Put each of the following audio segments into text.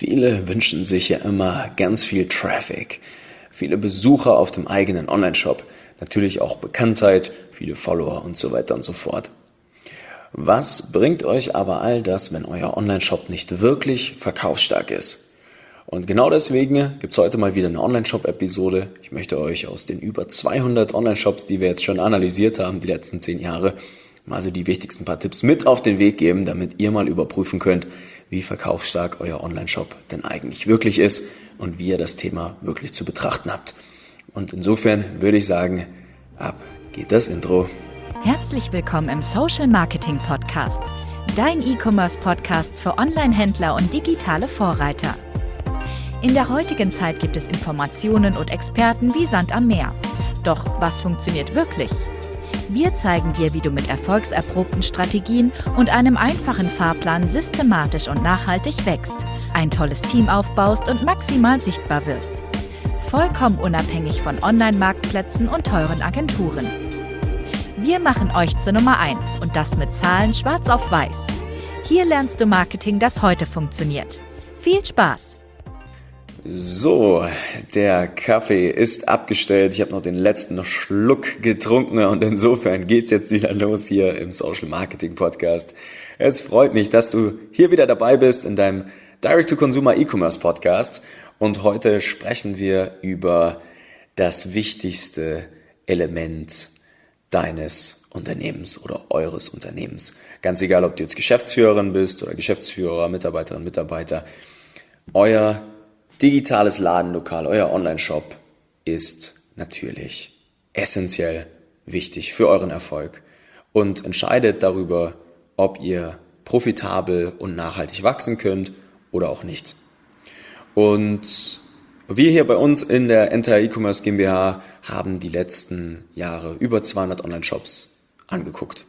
Viele wünschen sich ja immer ganz viel Traffic, viele Besucher auf dem eigenen Online-Shop, natürlich auch Bekanntheit, viele Follower und so weiter und so fort. Was bringt euch aber all das, wenn euer Online-Shop nicht wirklich verkaufsstark ist? Und genau deswegen gibt es heute mal wieder eine Online-Shop-Episode. Ich möchte euch aus den über 200 Online-Shops, die wir jetzt schon analysiert haben, die letzten 10 Jahre, mal so die wichtigsten paar Tipps mit auf den Weg geben, damit ihr mal überprüfen könnt, wie verkaufsstark euer Online-Shop denn eigentlich wirklich ist und wie ihr das Thema wirklich zu betrachten habt. Und insofern würde ich sagen, ab geht das Intro. Herzlich willkommen im Social Marketing Podcast, dein E-Commerce Podcast für Online-Händler und digitale Vorreiter. In der heutigen Zeit gibt es Informationen und Experten wie Sand am Meer. Doch was funktioniert wirklich? Wir zeigen dir, wie du mit erfolgserprobten Strategien und einem einfachen Fahrplan systematisch und nachhaltig wächst, ein tolles Team aufbaust und maximal sichtbar wirst. Vollkommen unabhängig von Online-Marktplätzen und teuren Agenturen. Wir machen euch zur Nummer 1 und das mit Zahlen schwarz auf weiß. Hier lernst du Marketing, das heute funktioniert. Viel Spaß! So, der Kaffee ist abgestellt. Ich habe noch den letzten Schluck getrunken und insofern geht's jetzt wieder los hier im Social Marketing Podcast. Es freut mich, dass du hier wieder dabei bist in deinem Direct-to-Consumer E-Commerce Podcast und heute sprechen wir über das wichtigste Element deines Unternehmens oder eures Unternehmens. Ganz egal, ob du jetzt Geschäftsführerin bist oder Geschäftsführer, Mitarbeiterin, Mitarbeiter, euer digitales Ladenlokal, euer Online-Shop ist natürlich essentiell wichtig für euren Erfolg und entscheidet darüber, ob ihr profitabel und nachhaltig wachsen könnt oder auch nicht. Und wir hier bei uns in der Entire E-Commerce GmbH haben die letzten Jahre über 200 Online-Shops angeguckt,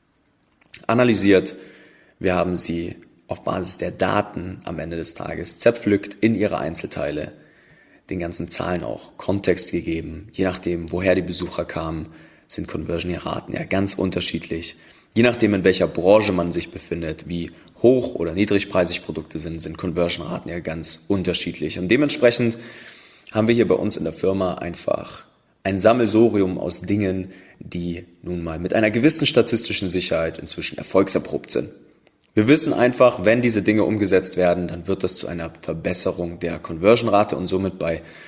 analysiert. Wir haben sie auf Basis der Daten am Ende des Tages zerpflückt in ihre Einzelteile, den ganzen Zahlen auch Kontext gegeben. Je nachdem, woher die Besucher kamen, sind Conversion-Raten ja ganz unterschiedlich. Je nachdem, in welcher Branche man sich befindet, wie hoch- oder niedrigpreisig Produkte sind Conversion-Raten ja ganz unterschiedlich. Und dementsprechend haben wir hier bei uns in der Firma einfach ein Sammelsurium aus Dingen, die nun mal mit einer gewissen statistischen Sicherheit inzwischen erfolgserprobt sind. Wir wissen einfach, wenn diese Dinge umgesetzt werden, dann wird das zu einer Verbesserung der Conversion-Rate und somit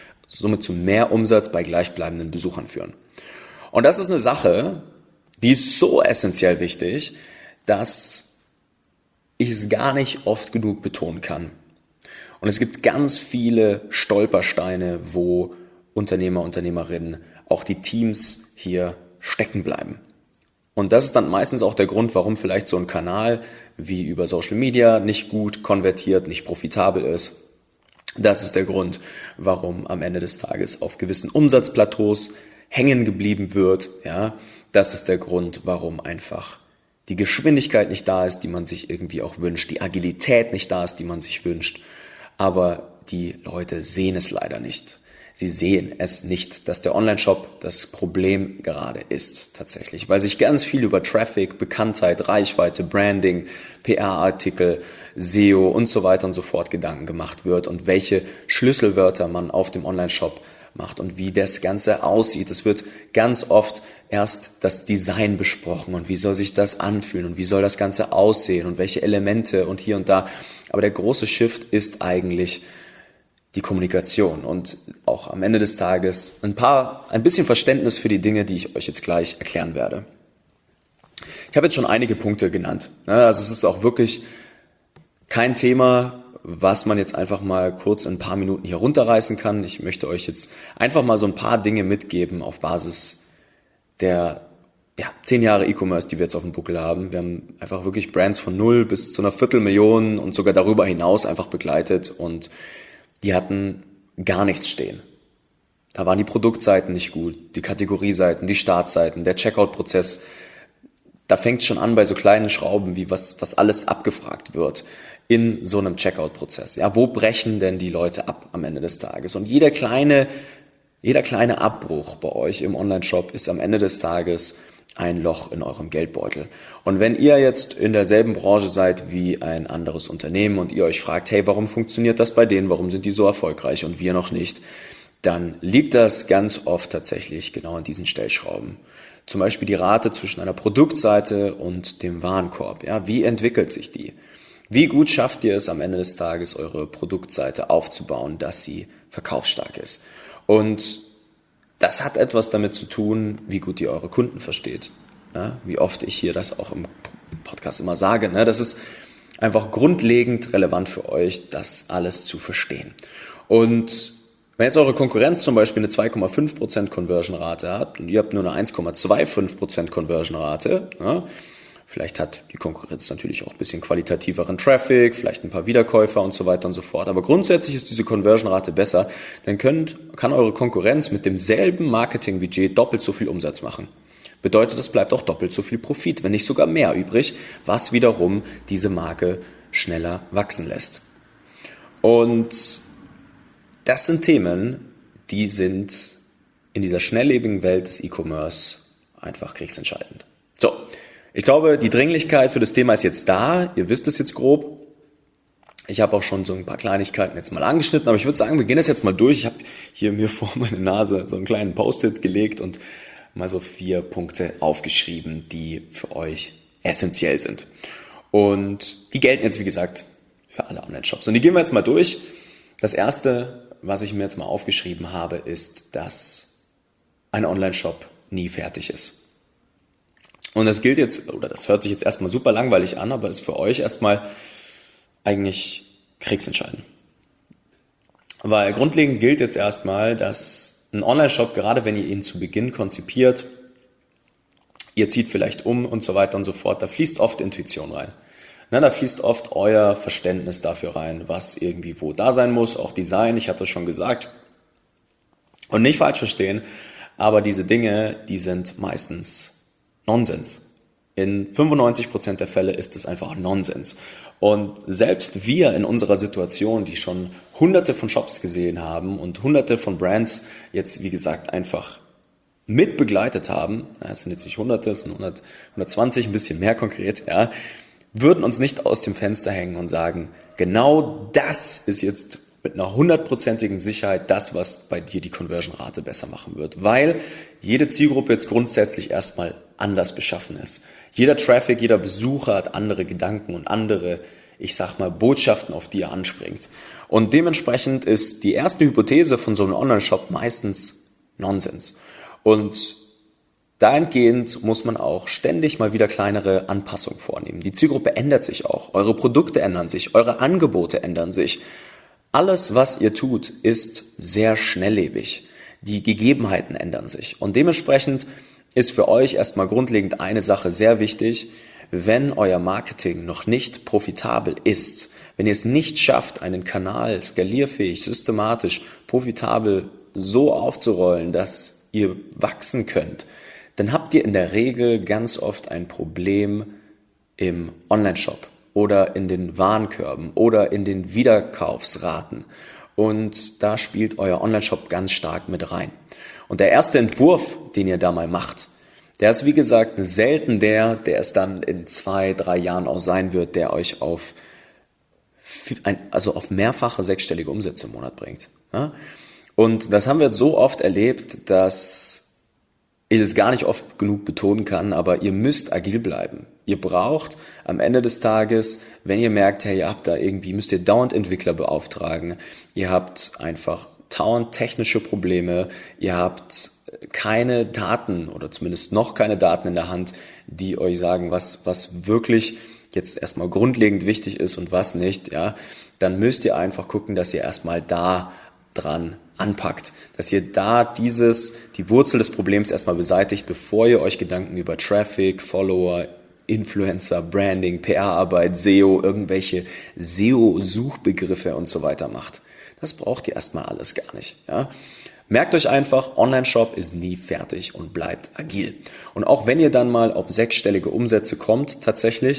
zu mehr Umsatz bei gleichbleibenden Besuchern führen. Und das ist eine Sache, die ist so essentiell wichtig, dass ich es gar nicht oft genug betonen kann. Und es gibt ganz viele Stolpersteine, wo Unternehmer, Unternehmerinnen, auch die Teams hier stecken bleiben. Und das ist dann meistens auch der Grund, warum vielleicht so ein Kanal wie über Social Media nicht gut konvertiert, nicht profitabel ist. Das ist der Grund, warum am Ende des Tages auf gewissen Umsatzplateaus hängen geblieben wird. Ja, das ist der Grund, warum einfach die Geschwindigkeit nicht da ist, die man sich irgendwie auch wünscht, die Agilität nicht da ist, die man sich wünscht. Aber die Leute sehen es leider nicht. Sie sehen es nicht, dass der Online-Shop das Problem gerade ist, tatsächlich, weil sich ganz viel über Traffic, Bekanntheit, Reichweite, Branding, PR-Artikel, SEO und so weiter und so fort Gedanken gemacht wird und welche Schlüsselwörter man auf dem Online-Shop macht und wie das Ganze aussieht. Es wird ganz oft erst das Design besprochen und wie soll sich das anfühlen und wie soll das Ganze aussehen und welche Elemente und hier und da. Aber der große Shift ist eigentlich die Kommunikation und auch am Ende des Tages ein bisschen Verständnis für die Dinge, die ich euch jetzt gleich erklären werde. Ich habe jetzt schon einige Punkte genannt. Also es ist auch wirklich kein Thema, was man jetzt einfach mal kurz in ein paar Minuten hier runterreißen kann. Ich möchte euch jetzt einfach mal so ein paar Dinge mitgeben auf Basis der 10 Jahre E-Commerce, die wir jetzt auf dem Buckel haben. Wir haben einfach wirklich Brands von 0 bis zu einer Viertelmillion und sogar darüber hinaus einfach begleitet und die hatten gar nichts stehen. Da waren die Produktseiten nicht gut, die Kategorieseiten, die Startseiten, der Checkout-Prozess. Da fängt es schon an bei so kleinen Schrauben, wie was alles abgefragt wird in so einem Checkout-Prozess. Ja, wo brechen denn die Leute ab am Ende des Tages? Und jeder kleine Abbruch bei euch im Online-Shop ist am Ende des Tages ein Loch in eurem Geldbeutel. Und wenn ihr jetzt in derselben Branche seid wie ein anderes Unternehmen und ihr euch fragt, hey, warum funktioniert das bei denen, warum sind die so erfolgreich und wir noch nicht, dann liegt das ganz oft tatsächlich genau an diesen Stellschrauben. Zum Beispiel die Rate zwischen einer Produktseite und dem Warenkorb. Ja, wie entwickelt sich die? Wie gut schafft ihr es am Ende des Tages, eure Produktseite aufzubauen, dass sie verkaufsstark ist? Und das hat etwas damit zu tun, wie gut ihr eure Kunden versteht. Ja, wie oft ich hier das auch im Podcast immer sage. Ne? Das ist einfach grundlegend relevant für euch, das alles zu verstehen. Und wenn jetzt eure Konkurrenz zum Beispiel eine 2,5% Conversion-Rate hat und ihr habt nur eine 1,25% Conversion-Rate, ja, vielleicht hat die Konkurrenz natürlich auch ein bisschen qualitativeren Traffic, vielleicht ein paar Wiederkäufer und so weiter und so fort. Aber grundsätzlich ist diese Conversion-Rate besser. Dann kann eure Konkurrenz mit demselben Marketingbudget doppelt so viel Umsatz machen. Bedeutet, es bleibt auch doppelt so viel Profit, wenn nicht sogar mehr übrig, was wiederum diese Marke schneller wachsen lässt. Und das sind Themen, die sind in dieser schnelllebigen Welt des E-Commerce einfach kriegsentscheidend. So. Ich glaube, die Dringlichkeit für das Thema ist jetzt da. Ihr wisst es jetzt grob. Ich habe auch schon so ein paar Kleinigkeiten jetzt mal angeschnitten, aber ich würde sagen, wir gehen das jetzt mal durch. Ich habe hier mir vor meine Nase so einen kleinen Post-it gelegt und mal so 4 Punkte aufgeschrieben, die für euch essentiell sind. Und die gelten jetzt, wie gesagt, für alle Online-Shops. Und die gehen wir jetzt mal durch. Das erste, was ich mir jetzt mal aufgeschrieben habe, ist, dass ein Online-Shop nie fertig ist. Und das gilt jetzt, oder das hört sich jetzt erstmal super langweilig an, aber ist für euch erstmal eigentlich kriegsentscheidend. Weil grundlegend gilt jetzt erstmal, dass ein Online-Shop, gerade wenn ihr ihn zu Beginn konzipiert, ihr zieht vielleicht um und so weiter und so fort, da fließt oft Intuition rein. Da fließt oft euer Verständnis dafür rein, was irgendwie wo da sein muss, auch Design, ich hatte es schon gesagt. Und nicht falsch verstehen, aber diese Dinge, die sind meistens Nonsens. In 95% der Fälle ist es einfach Nonsens. Und selbst wir in unserer Situation, die schon hunderte von Shops gesehen haben und hunderte von Brands jetzt, wie gesagt, einfach mit begleitet haben, es sind jetzt nicht hunderte, es sind 100, 120, ein bisschen mehr konkret, ja, würden uns nicht aus dem Fenster hängen und sagen, genau das ist jetzt mit einer 100%igen Sicherheit das, was bei dir die Conversion-Rate besser machen wird, weil jede Zielgruppe jetzt grundsätzlich erstmal anders beschaffen ist. Jeder Traffic, jeder Besucher hat andere Gedanken und andere, ich sag mal, Botschaften, auf die er anspringt. Und dementsprechend ist die erste Hypothese von so einem Online-Shop meistens Nonsens. Und dahingehend muss man auch ständig mal wieder kleinere Anpassungen vornehmen. Die Zielgruppe ändert sich auch, eure Produkte ändern sich, eure Angebote ändern sich. Alles, was ihr tut, ist sehr schnelllebig. Die Gegebenheiten ändern sich. Und dementsprechend ist für euch erstmal grundlegend eine Sache sehr wichtig. Wenn euer Marketing noch nicht profitabel ist, wenn ihr es nicht schafft, einen Kanal skalierfähig, systematisch, profitabel so aufzurollen, dass ihr wachsen könnt, dann habt ihr in der Regel ganz oft ein Problem im Online-Shop oder in den Warenkörben oder in den Wiederkaufsraten. Und da spielt euer Online-Shop ganz stark mit rein. Und der erste Entwurf, den ihr da mal macht, der ist wie gesagt selten der es dann in 2, 3 Jahren auch sein wird, der euch auf mehrfache sechsstellige Umsätze im Monat bringt. Und das haben wir so oft erlebt, dass ich es gar nicht oft genug betonen kann, aber ihr müsst agil bleiben. Ihr braucht am Ende des Tages, wenn ihr merkt, hey, müsst ihr dauernd Entwickler beauftragen, ihr habt einfach dauernd technische Probleme, ihr habt keine Daten oder zumindest noch keine Daten in der Hand, die euch sagen, was wirklich jetzt erstmal grundlegend wichtig ist und was nicht, ja, dann müsst ihr einfach gucken, dass ihr erstmal da dran anpackt, dass ihr da die Wurzel des Problems erstmal beseitigt, bevor ihr euch Gedanken über Traffic, Follower, Influencer, Branding, PR-Arbeit, SEO, irgendwelche SEO-Suchbegriffe und so weiter macht. Das braucht ihr erstmal alles gar nicht. Ja? Merkt euch einfach, Online-Shop ist nie fertig und bleibt agil. Und auch wenn ihr dann mal auf sechsstellige Umsätze kommt tatsächlich,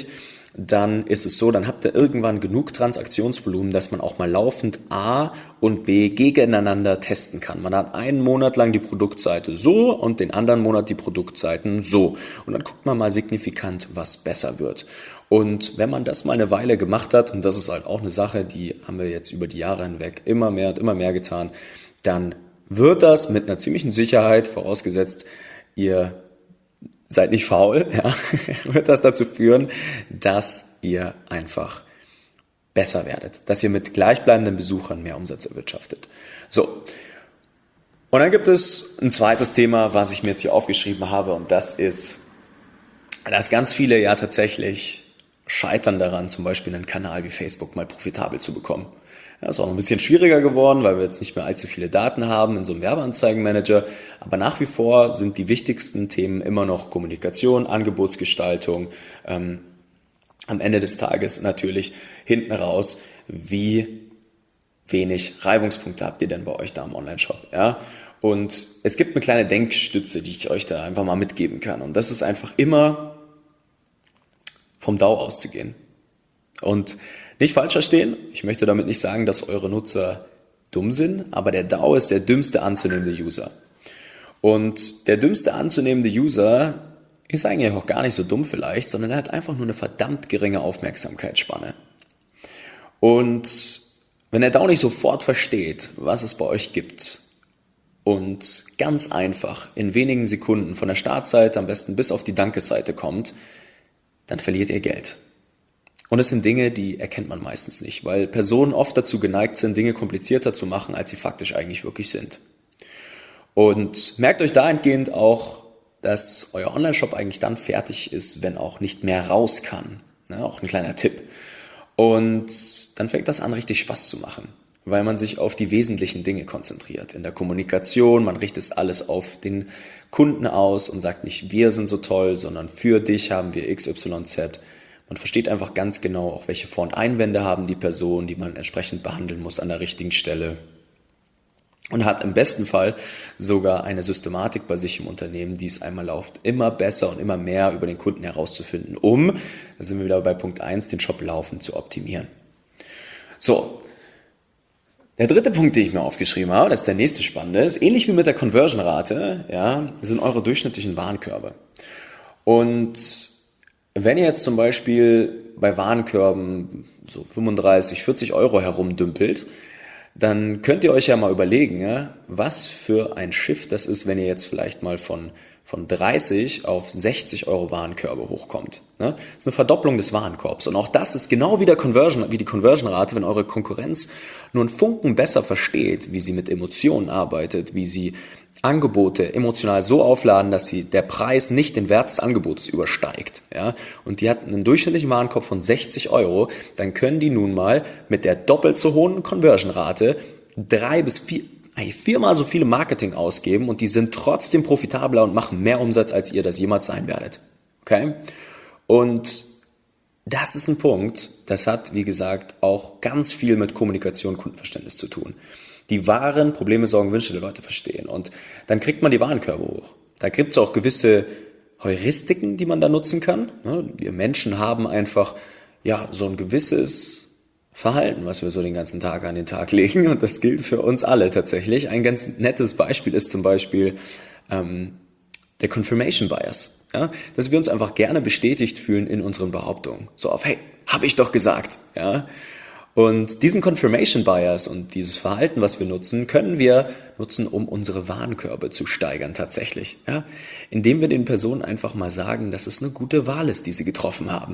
dann ist es so, dann habt ihr irgendwann genug Transaktionsvolumen, dass man auch mal laufend A und B gegeneinander testen kann. Man hat einen Monat lang die Produktseite so und den anderen Monat die Produktseiten so. Und dann guckt man mal signifikant, was besser wird. Und wenn man das mal eine Weile gemacht hat, und das ist halt auch eine Sache, die haben wir jetzt über die Jahre hinweg immer mehr und immer mehr getan, dann wird das mit einer ziemlichen Sicherheit, vorausgesetzt, ihr seid nicht faul, ja, wird das dazu führen, dass ihr einfach besser werdet, dass ihr mit gleichbleibenden Besuchern mehr Umsatz erwirtschaftet. So, und dann gibt es ein zweites Thema, was ich mir jetzt hier aufgeschrieben habe, und das ist, dass ganz viele ja tatsächlich scheitern daran, zum Beispiel einen Kanal wie Facebook mal profitabel zu bekommen. Ja, ist auch noch ein bisschen schwieriger geworden, weil wir jetzt nicht mehr allzu viele Daten haben in so einem Werbeanzeigenmanager. Aber nach wie vor sind die wichtigsten Themen immer noch Kommunikation, Angebotsgestaltung. Am Ende des Tages natürlich hinten raus, wie wenig Reibungspunkte habt ihr denn bei euch da im Online-Shop. Ja? Und es gibt eine kleine Denkstütze, die ich euch da einfach mal mitgeben kann. Und das ist einfach immer vom DAU auszugehen. Und nicht falsch verstehen, ich möchte damit nicht sagen, dass eure Nutzer dumm sind, aber der DAU ist der dümmste anzunehmende User. Und der dümmste anzunehmende User ist eigentlich auch gar nicht so dumm vielleicht, sondern er hat einfach nur eine verdammt geringe Aufmerksamkeitsspanne. Und wenn der DAU nicht sofort versteht, was es bei euch gibt und ganz einfach in wenigen Sekunden von der Startseite am besten bis auf die Dankesseite kommt, dann verliert ihr Geld. Und das sind Dinge, die erkennt man meistens nicht, weil Personen oft dazu geneigt sind, Dinge komplizierter zu machen, als sie faktisch eigentlich wirklich sind. Und merkt euch dahingehend auch, dass euer Online-Shop eigentlich dann fertig ist, wenn auch nicht mehr raus kann. Ja, auch ein kleiner Tipp. Und dann fängt das an, richtig Spaß zu machen, weil man sich auf die wesentlichen Dinge konzentriert. In der Kommunikation, man richtet alles auf den Kunden aus und sagt nicht, wir sind so toll, sondern für dich haben wir XYZ. Man versteht einfach ganz genau, auch welche Vor- und Einwände haben die Personen, die man entsprechend behandeln muss an der richtigen Stelle. Und hat im besten Fall sogar eine Systematik bei sich im Unternehmen, die es einmal läuft, immer besser und immer mehr über den Kunden herauszufinden, da sind wir wieder bei Punkt 1, den Shop laufend zu optimieren. So, der dritte Punkt, den ich mir aufgeschrieben habe, das ist der nächste spannende, ist ähnlich wie mit der Conversion-Rate, ja, sind eure durchschnittlichen Warenkörbe. Und wenn ihr jetzt zum Beispiel bei Warenkörben so 35, 40 Euro herumdümpelt, dann könnt ihr euch ja mal überlegen, ja, was für ein Shift das ist, wenn ihr jetzt vielleicht mal von 30 auf 60 Euro Warenkörbe hochkommt. Ne? Das ist eine Verdopplung des Warenkorbs. Und auch das ist genau wie die Conversion-Rate, wenn eure Konkurrenz nur einen Funken besser versteht, wie sie mit Emotionen arbeitet, wie sie Angebote emotional so aufladen, dass der Preis nicht den Wert des Angebotes übersteigt. Ja? Und die hat einen durchschnittlichen Warenkorb von 60 Euro, dann können die nun mal mit der doppelt so hohen Conversion-Rate 3 bis 4-mal so viele Marketing ausgeben und die sind trotzdem profitabler und machen mehr Umsatz, als ihr das jemals sein werdet. Okay? Und das ist ein Punkt, das hat, wie gesagt, auch ganz viel mit Kommunikation und Kundenverständnis zu tun. Die wahren Probleme, Sorgen, Wünsche der Leute verstehen. Und dann kriegt man die Warenkörbe hoch. Da gibt es auch gewisse Heuristiken, die man da nutzen kann. Wir Menschen haben einfach ja so ein gewisses Verhalten, was wir so den ganzen Tag an den Tag legen. Und das gilt für uns alle tatsächlich. Ein ganz nettes Beispiel ist zum Beispiel der Confirmation Bias. Ja? Dass wir uns einfach gerne bestätigt fühlen in unseren Behauptungen. So auf, hey, habe ich doch gesagt. Ja? Und diesen Confirmation Bias und dieses Verhalten, was wir nutzen, können wir nutzen, um unsere Warenkörbe zu steigern tatsächlich. Ja? Indem wir den Personen einfach mal sagen, dass es eine gute Wahl ist, die sie getroffen haben.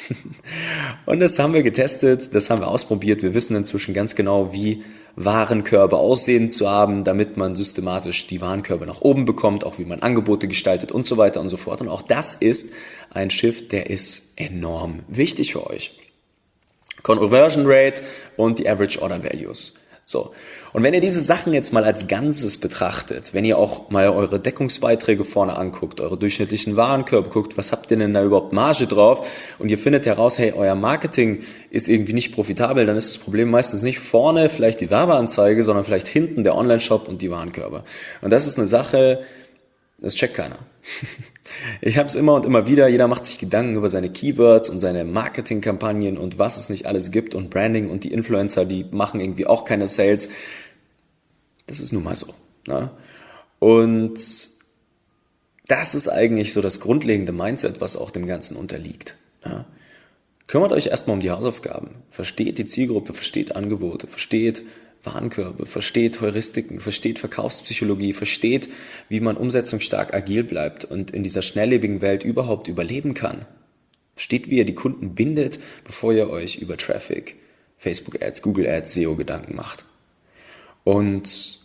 Und das haben wir getestet, das haben wir ausprobiert. Wir wissen inzwischen ganz genau, wie Warenkörbe aussehen zu haben, damit man systematisch die Warenkörbe nach oben bekommt, auch wie man Angebote gestaltet und so weiter und so fort. Und auch das ist ein Shift, der ist enorm wichtig für euch. Conversion Rate und die Average Order Values. So. Und wenn ihr diese Sachen jetzt mal als Ganzes betrachtet, wenn ihr auch mal eure Deckungsbeiträge vorne anguckt, eure durchschnittlichen Warenkörbe guckt, was habt ihr denn da überhaupt Marge drauf und ihr findet heraus, hey, euer Marketing ist irgendwie nicht profitabel, dann ist das Problem meistens nicht vorne vielleicht die Werbeanzeige, sondern vielleicht hinten der Online-Shop und die Warenkörbe. Und das ist eine Sache, das checkt keiner. Ich habe es immer und immer wieder, jeder macht sich Gedanken über seine Keywords und seine Marketingkampagnen und was es nicht alles gibt und Branding und die Influencer, die machen irgendwie auch keine Sales. Das ist nun mal so. Ne? Und das ist eigentlich so das grundlegende Mindset, was auch dem Ganzen unterliegt. Ne? Kümmert euch erstmal um die Hausaufgaben. Versteht die Zielgruppe, versteht Angebote, versteht Warenkörbe, versteht Heuristiken, versteht Verkaufspsychologie, versteht, wie man umsetzungsstark agil bleibt und in dieser schnelllebigen Welt überhaupt überleben kann. Versteht, wie ihr die Kunden bindet, bevor ihr euch über Traffic, Facebook Ads, Google Ads, SEO Gedanken macht. Und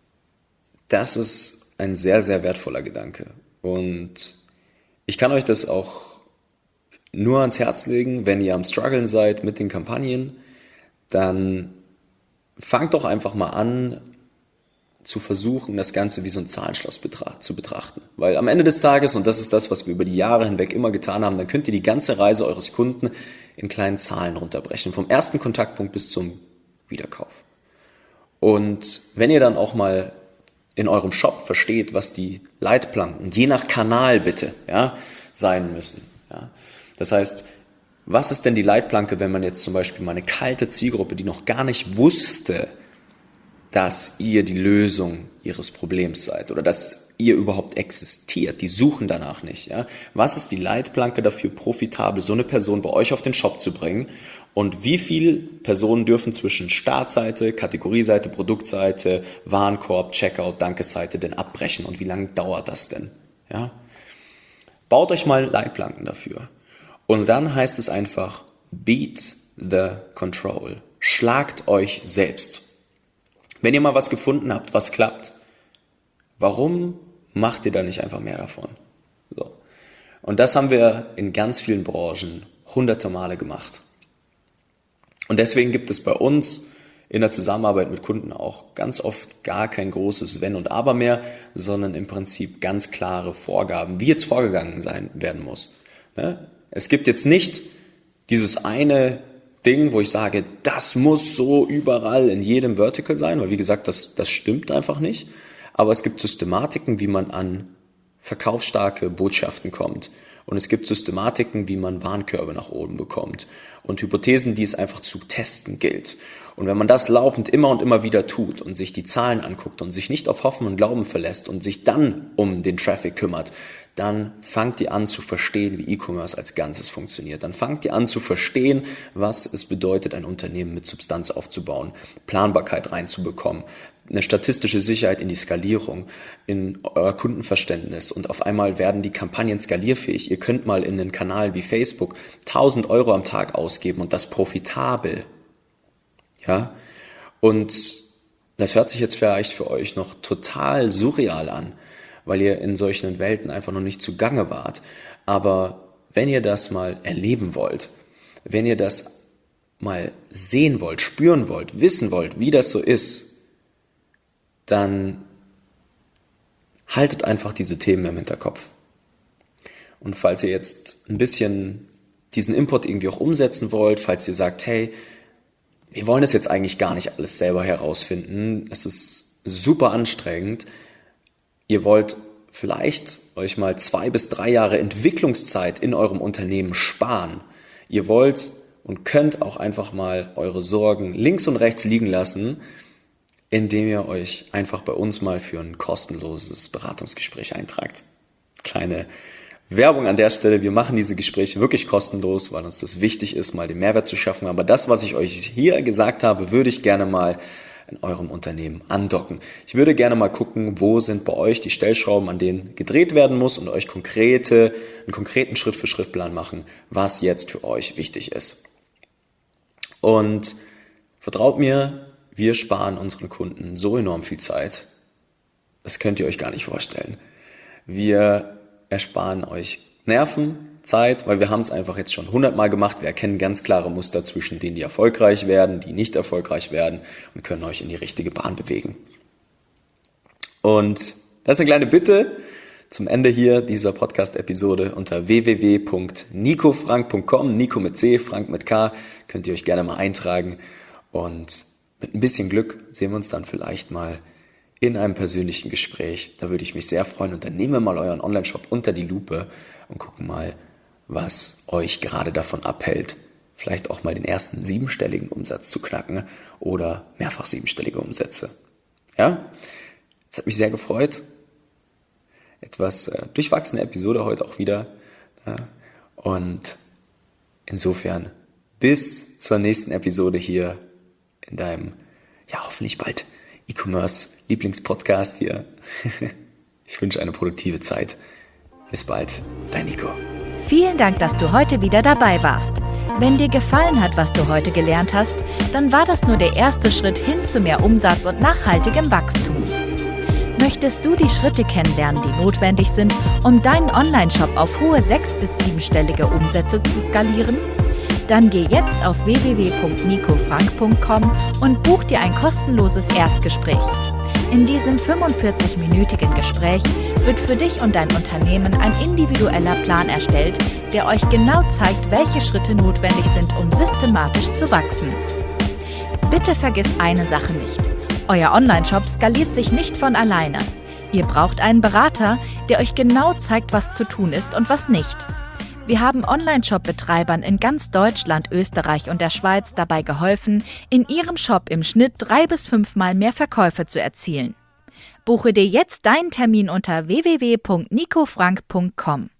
das ist ein sehr, sehr wertvoller Gedanke. Und ich kann euch das auch nur ans Herz legen, wenn ihr am Struggeln seid mit den Kampagnen, dann fangt doch einfach mal an, zu versuchen, das Ganze wie so ein Zahlenschloss zu betrachten. Weil am Ende des Tages, und das ist das, was wir über die Jahre hinweg immer getan haben, dann könnt ihr die ganze Reise eures Kunden in kleinen Zahlen runterbrechen, vom ersten Kontaktpunkt bis zum Wiederkauf. Und wenn ihr dann auch mal in eurem Shop versteht, was die Leitplanken, je nach Kanal bitte, ja, sein müssen. Ja. Das heißt, was ist denn die Leitplanke, wenn man jetzt zum Beispiel mal eine kalte Zielgruppe, die noch gar nicht wusste, dass ihr die Lösung ihres Problems seid oder dass ihr überhaupt existiert, die suchen danach nicht. Ja? Was ist die Leitplanke dafür, profitabel so eine Person bei euch auf den Shop zu bringen? Und wie viele Personen dürfen zwischen Startseite, Kategorieseite, Produktseite, Warenkorb, Checkout, Dankeseite denn abbrechen und wie lange dauert das denn? Ja? Baut euch mal Leitplanken dafür. Und dann heißt es einfach, beat the control. Schlagt euch selbst. Wenn ihr mal was gefunden habt, was klappt, warum macht ihr da nicht einfach mehr davon? So. Und das haben wir in ganz vielen Branchen hunderte Male gemacht. Und deswegen gibt es bei uns in der Zusammenarbeit mit Kunden auch ganz oft gar kein großes Wenn und Aber mehr, sondern im Prinzip ganz klare Vorgaben, wie jetzt vorgegangen werden muss. Es gibt jetzt nicht dieses eine Ding, wo ich sage, das muss so überall in jedem Vertical sein, weil wie gesagt, das stimmt einfach nicht. Aber es gibt Systematiken, wie man an verkaufsstarke Botschaften kommt. Und es gibt Systematiken, wie man Warenkörbe nach oben bekommt. Und Hypothesen, die es einfach zu testen gilt. Und wenn man das laufend immer und immer wieder tut und sich die Zahlen anguckt und sich nicht auf Hoffen und Glauben verlässt und sich dann um den Traffic kümmert, dann fangt ihr an zu verstehen, wie E-Commerce als Ganzes funktioniert. Dann fangt ihr an zu verstehen, was es bedeutet, ein Unternehmen mit Substanz aufzubauen, Planbarkeit reinzubekommen, eine statistische Sicherheit in die Skalierung, in euer Kundenverständnis und auf einmal werden die Kampagnen skalierfähig. Ihr könnt mal in einen Kanal wie Facebook 1.000 € am Tag ausgeben und das profitabel. Ja, und das hört sich jetzt vielleicht für euch noch total surreal an, weil ihr in solchen Welten einfach noch nicht zugange wart. Aber wenn ihr das mal erleben wollt, wenn ihr das mal sehen wollt, spüren wollt, wissen wollt, wie das so ist, dann haltet einfach diese Themen im Hinterkopf. Und falls ihr jetzt ein bisschen diesen Input irgendwie auch umsetzen wollt, falls ihr sagt, hey, wir wollen das jetzt eigentlich gar nicht alles selber herausfinden, es ist super anstrengend, ihr wollt vielleicht euch mal 2 bis 3 Jahre Entwicklungszeit in eurem Unternehmen sparen, ihr wollt und könnt auch einfach mal eure Sorgen links und rechts liegen lassen, indem ihr euch einfach bei uns mal für ein kostenloses Beratungsgespräch eintragt. Kleine Werbung an der Stelle, wir machen diese Gespräche wirklich kostenlos, weil uns das wichtig ist, mal den Mehrwert zu schaffen. Aber das, was ich euch hier gesagt habe, würde ich gerne mal in eurem Unternehmen andocken. Ich würde gerne mal gucken, wo sind bei euch die Stellschrauben, an denen gedreht werden muss und euch einen konkreten Schritt-für-Schritt-Plan machen, was jetzt für euch wichtig ist. Und vertraut mir, wir sparen unseren Kunden so enorm viel Zeit, das könnt ihr euch gar nicht vorstellen. Wir ersparen euch Nerven, Zeit, weil wir haben es einfach jetzt schon 100-mal gemacht. Wir erkennen ganz klare Muster zwischen denen, die erfolgreich werden, die nicht erfolgreich werden und können euch in die richtige Bahn bewegen. Und das ist eine kleine Bitte zum Ende hier dieser Podcast-Episode unter www.nicofrank.com, Nico mit C, Frank mit K, könnt ihr euch gerne mal eintragen und mit ein bisschen Glück sehen wir uns dann vielleicht mal in einem persönlichen Gespräch. Da würde ich mich sehr freuen. Und dann nehmen wir mal euren Online-Shop unter die Lupe und gucken mal, was euch gerade davon abhält, vielleicht auch mal den ersten 7-stelligen Umsatz zu knacken oder mehrfach 7-stellige Umsätze. Ja, es hat mich sehr gefreut. Etwas durchwachsene Episode heute auch wieder. Und insofern bis zur nächsten Episode hier in deinem, hoffentlich bald E-Commerce-Lieblingspodcast hier. Ich wünsche eine produktive Zeit. Bis bald, dein Nico. Vielen Dank, dass du heute wieder dabei warst. Wenn dir gefallen hat, was du heute gelernt hast, dann war das nur der erste Schritt hin zu mehr Umsatz und nachhaltigem Wachstum. Möchtest du die Schritte kennenlernen, die notwendig sind, um deinen Online-Shop auf hohe 6- bis 7-stellige Umsätze zu skalieren? Dann geh jetzt auf www.nicofrank.com und buch dir ein kostenloses Erstgespräch. In diesem 45-minütigen Gespräch wird für dich und dein Unternehmen ein individueller Plan erstellt, der euch genau zeigt, welche Schritte notwendig sind, um systematisch zu wachsen. Bitte vergiss eine Sache nicht. Euer Online-Shop skaliert sich nicht von alleine. Ihr braucht einen Berater, der euch genau zeigt, was zu tun ist und was nicht. Wir haben Online-Shop-Betreibern in ganz Deutschland, Österreich und der Schweiz dabei geholfen, in ihrem Shop im Schnitt 3 bis 5 Mal mehr Verkäufe zu erzielen. Buche dir jetzt deinen Termin unter www.nicofrank.com.